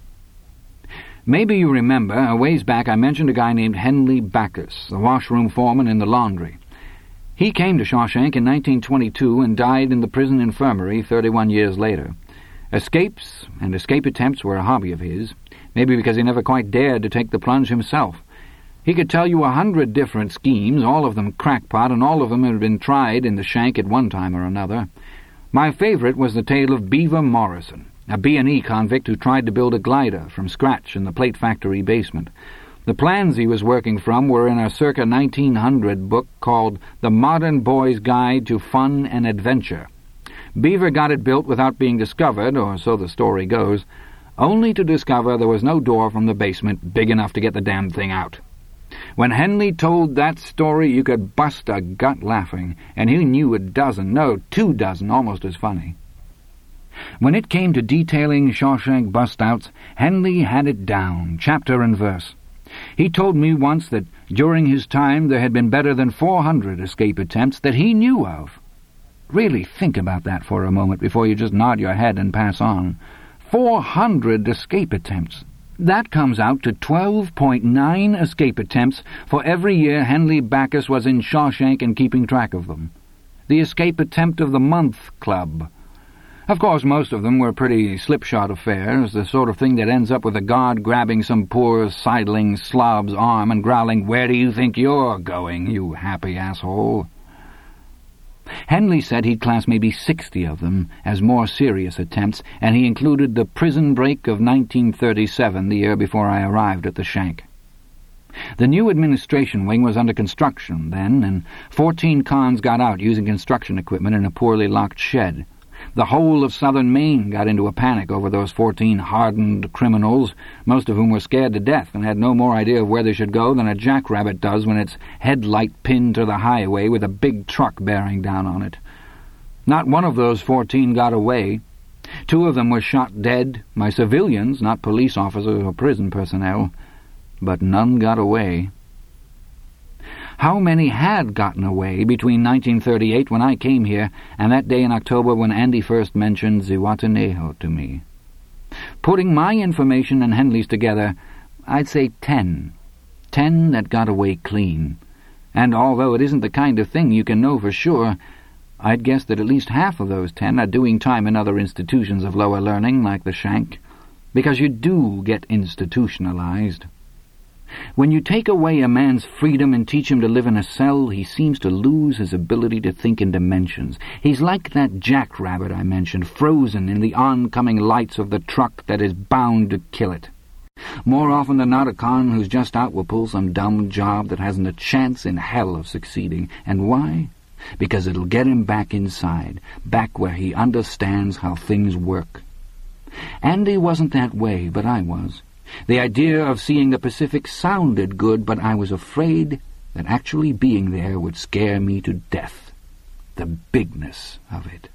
Speaker 1: Maybe you remember, a ways back I mentioned a guy named Henley Backus, the washroom foreman in the laundry. He came to Shawshank in 1922 and died in the prison infirmary 31 years later. Escapes and escape attempts were a hobby of his, maybe because he never quite dared to take the plunge himself. He could tell you 100 different schemes, all of them crackpot, and all of them had been tried in the shank at one time or another. My favorite was the tale of Beaver Morrison, a B&E convict who tried to build a glider from scratch in the plate factory basement. The plans he was working from were in a circa 1900 book called The Modern Boy's Guide to Fun and Adventure. Beaver got it built without being discovered, or so the story goes, only to discover there was no door from the basement big enough to get the damn thing out. When Henley told that story, you could bust a gut laughing, and he knew 2 dozen almost as funny. When it came to detailing Shawshank bust-outs, Henley had it down, chapter and verse. He told me once that during his time there had been better than 400 escape attempts that he knew of. Really think about that for a moment before you just nod your head and pass on. 400 escape attempts. That comes out to 12.9 escape attempts for every year Henley Backus was in Shawshank and keeping track of them. The Escape Attempt of the Month Club. Of course, most of them were pretty slipshod affairs, the sort of thing that ends up with a guard grabbing some poor sidling slob's arm and growling, "Where do you think you're going, you happy asshole?" Henley said he'd class maybe 60 of them as more serious attempts, and he included the prison break of 1937, the year before I arrived at the shank. The new administration wing was under construction then, and 14 cons got out using construction equipment in a poorly locked shed. The whole of southern Maine got into a panic over those 14 hardened criminals, most of whom were scared to death and had no more idea of where they should go than a jackrabbit does when its headlight pinned to the highway with a big truck bearing down on it. Not one of those 14 got away. 2 of them were shot dead by civilians, not police officers or prison personnel, but none got away. How many had gotten away between 1938, when I came here, and that day in October when Andy first mentioned Zihuatanejo to me? Putting my information and Henley's together, I'd say 10. 10 that got away clean. And although it isn't the kind of thing you can know for sure, I'd guess that at least half of those 10 are doing time in other institutions of lower learning, like the shank, because you do get institutionalized. When you take away a man's freedom and teach him to live in a cell, he seems to lose his ability to think in dimensions. He's like that jackrabbit I mentioned, frozen in the oncoming lights of the truck that is bound to kill it. More often than not, a con who's just out will pull some dumb job that hasn't a chance in hell of succeeding. And why? Because it'll get him back inside, back where he understands how things work. Andy wasn't that way, but I was. The idea of seeing the Pacific sounded good, but I was afraid that actually being there would scare me to death. The bigness of it.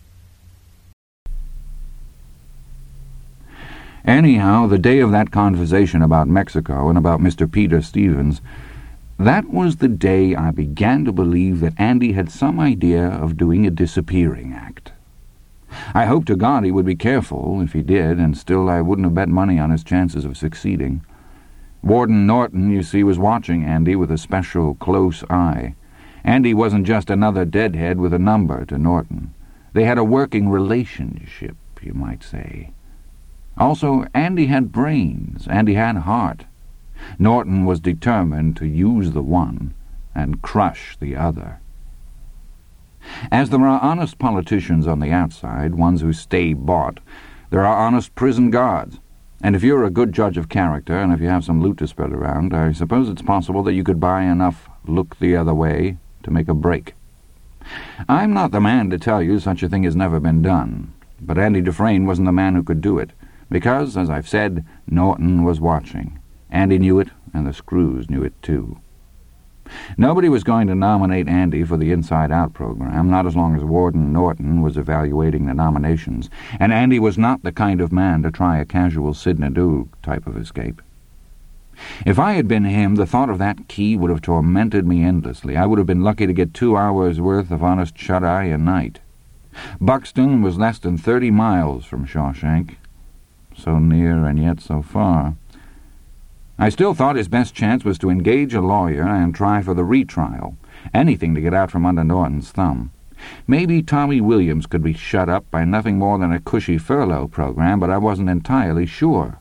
Speaker 2: Anyhow, the day of that conversation about Mexico and about Mr. Peter Stevens, that was the day I began to believe that Andy had some idea of doing a disappearing act. I hoped to God he would be careful if he did, and still I wouldn't have bet money on his chances of succeeding. Warden Norton, you see, was watching Andy with a special close eye. Andy wasn't just another deadhead with a number to Norton. They had a working relationship, you might say. Also, Andy had brains, and he had heart. Norton was determined to use the one and crush the other. As there are honest politicians on the outside, ones who stay bought, there are honest prison guards. And if you're a good judge of character, and if you have some loot to spread around, I suppose it's possible that you could buy enough look the other way to make a break. I'm not the man to tell you such a thing has never been done, but Andy Dufresne wasn't the man who could do it, because, as I've said, Norton was watching. Andy knew it, and the screws knew it too. Nobody was going to nominate Andy for the Inside Out program, not as long as Warden Norton was evaluating the nominations, and Andy was not the kind of man to try a casual Sid Nadeau type of escape. If I had been him, the thought of that key would have tormented me endlessly. I would have been lucky to get 2 hours' worth of honest shut-eye a night. Buxton was less than 30 miles from Shawshank. So near and yet so far. I still thought his best chance was to engage a lawyer and try for the retrial, anything to get out from under Norton's thumb. Maybe Tommy Williams could be shut up by nothing more than a cushy furlough program, but I wasn't entirely sure.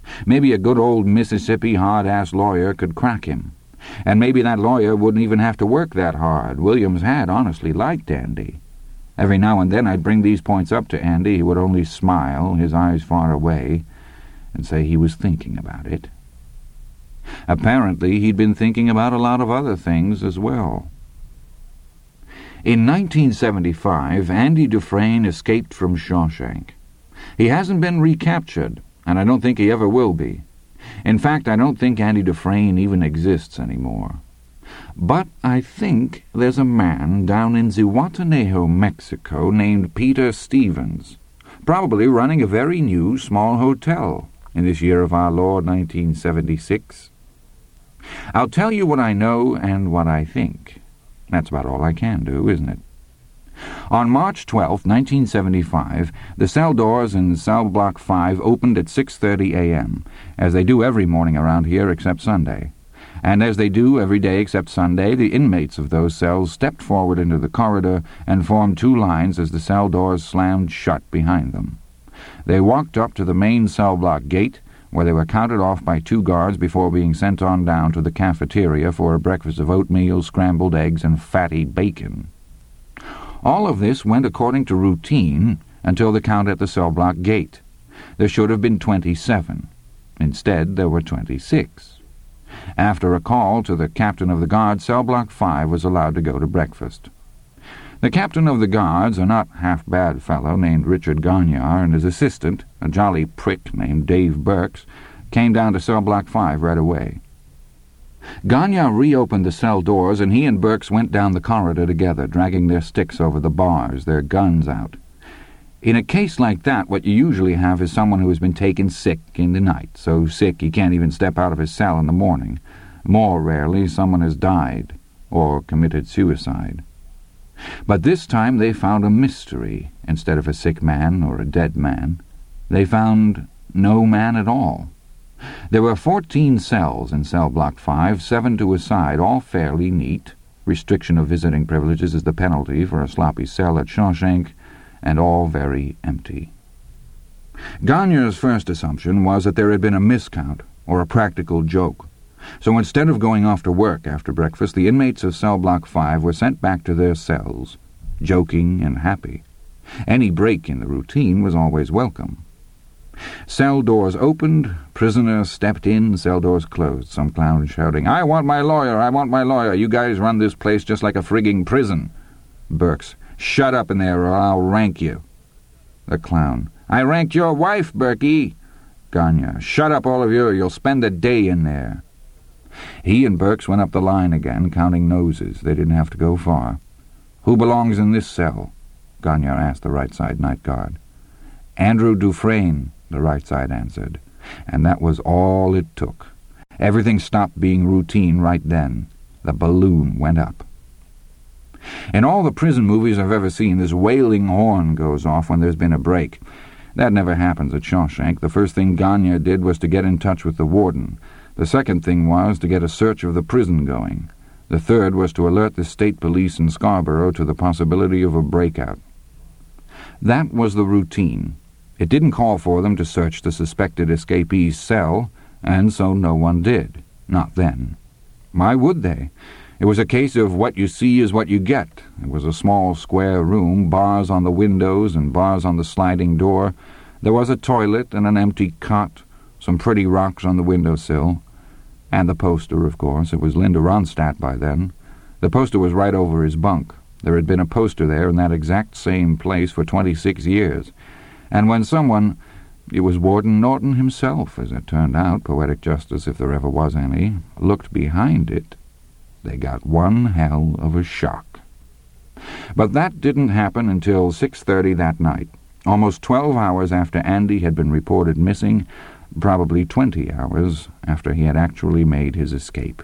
Speaker 2: Maybe a good old Mississippi hard-ass lawyer could crack him. And maybe that lawyer wouldn't even have to work that hard. Williams had honestly liked Andy. Every now and then I'd bring these points up to Andy. He would only smile, his eyes far away, and say he was thinking about it. Apparently he'd been thinking about a lot of other things as well. In 1975, Andy Dufresne escaped from Shawshank. He hasn't been recaptured, and I don't think he ever will be. In fact, I don't think Andy Dufresne even exists anymore. But I think there's a man down in Zihuatanejo, Mexico, named Peter Stevens, probably running a very new small hotel in this year of our Lord 1976. I'll tell you what I know and what I think. That's about all I can do, isn't it? On March 12, 1975, the cell doors in cell block 5 opened at 6:30 a.m., as they do every morning around here except Sunday. And as they do every day except Sunday, the inmates of those cells stepped forward into the corridor and formed two lines as the cell doors slammed shut behind them. They walked up to the main cell block gate, where they were counted off by two guards before being sent on down to the cafeteria for a breakfast of oatmeal, scrambled eggs, and fatty bacon. All of this went according to routine until the count at the cell block gate. There should have been 27. Instead, there were 26. After a call to the captain of the guard, cell block 5 was allowed to go to breakfast. The captain of the guards, a not half-bad fellow named Richard Gagnar, and his assistant, a jolly prick named Dave Burks, came down to cell block 5 right away. Gagnar reopened the cell doors, and he and Burks went down the corridor together, dragging their sticks over the bars, their guns out. In a case like that, what you usually have is someone who has been taken sick in the night, so sick he can't even step out of his cell in the morning. More rarely, someone has died or committed suicide. But this time they found a mystery instead of a sick man or a dead man. They found no man at all. There were 14 cells in cell block 5, 7 to a side, all fairly neat. Restriction of visiting privileges is the penalty for a sloppy cell at Shawshank, and all very empty. Gagnar's first assumption was that there had been a miscount, or a practical joke. So instead of going off to work after breakfast, the inmates of cell block 5 were sent back to their cells, joking and happy. Any break in the routine was always welcome. Cell doors opened, prisoners stepped in, cell doors closed, some clown shouting, "I want my lawyer, I want my lawyer, you guys run this place just like a frigging prison." Burks, "Shut up in there or I'll rank you." The clown, "I ranked your wife, Berkey." Gagnar, "Shut up all of you or you'll spend a day in there." He and Burks went up the line again, counting noses. They didn't have to go far. "Who belongs in this cell?" Gagnar asked the right side night guard. "Andrew Dufresne," the right side answered. And that was all it took. Everything stopped being routine right then. The balloon went up. In all the prison movies I've ever seen, this wailing horn goes off when there's been a break. That never happens at Shawshank. The first thing Gagnar did was to get in touch with the warden. The second thing was to get a search of the prison going. The third was to alert the state police in Scarborough to the possibility of a breakout. That was the routine. It didn't call for them to search the suspected escapee's cell, and so no one did. Not then. Why would they? It was a case of what you see is what you get. It was a small square room, bars on the windows and bars on the sliding door. There was a toilet and an empty cot, some pretty rocks on the windowsill. And the poster, of course. It was Linda Ronstadt by then. The poster was right over his bunk. There had been a poster there in that exact same place for 26 years. And when someone... It was Warden Norton himself, as it turned out, poetic justice if there ever was any, looked behind it, they got one hell of a shock. But that didn't happen until 6:30 that night, almost 12 hours after Andy had been reported missing, probably 20 hours after he had actually made his escape.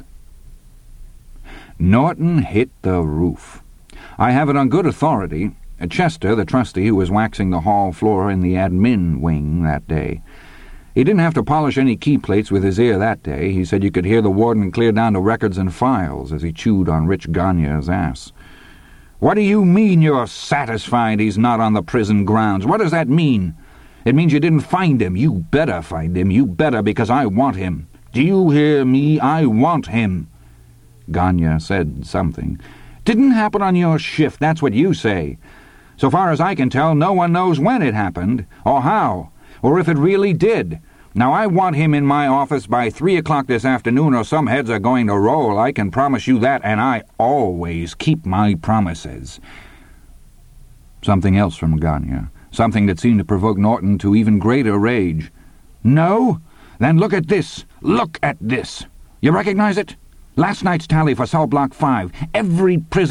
Speaker 2: Norton hit the roof. I have it on good authority. Chester, the trustee who was waxing the hall floor in the admin wing that day. He didn't have to polish any key plates with his ear that day. He said you could hear the warden clear down to records and files as he chewed on Rich Gagnar's ass. "What do you mean you're satisfied he's not on the prison grounds? What does that mean?"
Speaker 1: It means you didn't find him. You better find him. You better, because I want him. Do you hear me? I want him."
Speaker 2: Ganya said something.
Speaker 1: "Didn't happen on your shift, that's what you say. So far as I can tell, no one knows when it happened, or how, or if it really did. Now, I want him in my office by 3 o'clock this afternoon, or some heads are going to roll. I can promise you that, and I always keep my promises."
Speaker 2: Something else from Ganya, something that seemed to provoke Norton to even greater rage.
Speaker 1: "No? Then look at this. Look at this. You recognize it? Last night's tally for cell block 5. Every prisoner